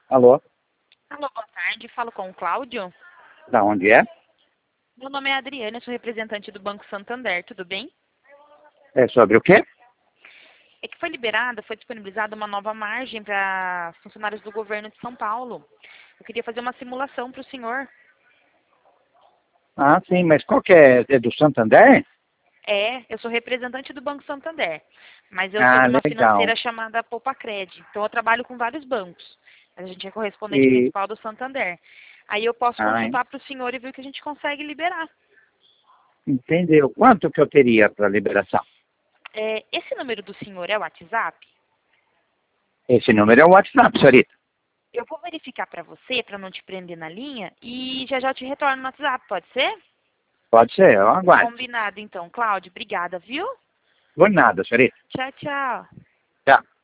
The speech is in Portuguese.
Alô? Alô, boa tarde. Falo com o Cláudio. Da onde é? Meu nome é Adriana, eu sou representante do Banco Santander, tudo bem? É sobre o quê? É que foi disponibilizada uma nova margem para funcionários do governo de São Paulo. Eu queria fazer uma simulação para o senhor. Ah, sim, mas qual que é? É do Santander? Eu sou representante do Banco Santander, mas eu sou Ah, de uma legal. financeira chamada Poupa-Cred. Então eu trabalho com vários bancos. A gente é correspondente E, principal do Santander. Aí eu posso ah, consultar para o senhor e ver o que a gente consegue liberar. entendeu? Quanto que eu teria para liberação? Esse número do senhor é o WhatsApp? Esse número é o WhatsApp, senhorita. Eu vou verificar para você, para não te prender na linha, e já já eu te retorno no WhatsApp, pode ser? Pode ser, eu aguardo. Combinado, então. Cláudio, obrigada, viu? Por nada, senhorita. Tchau, tchau. Tchau.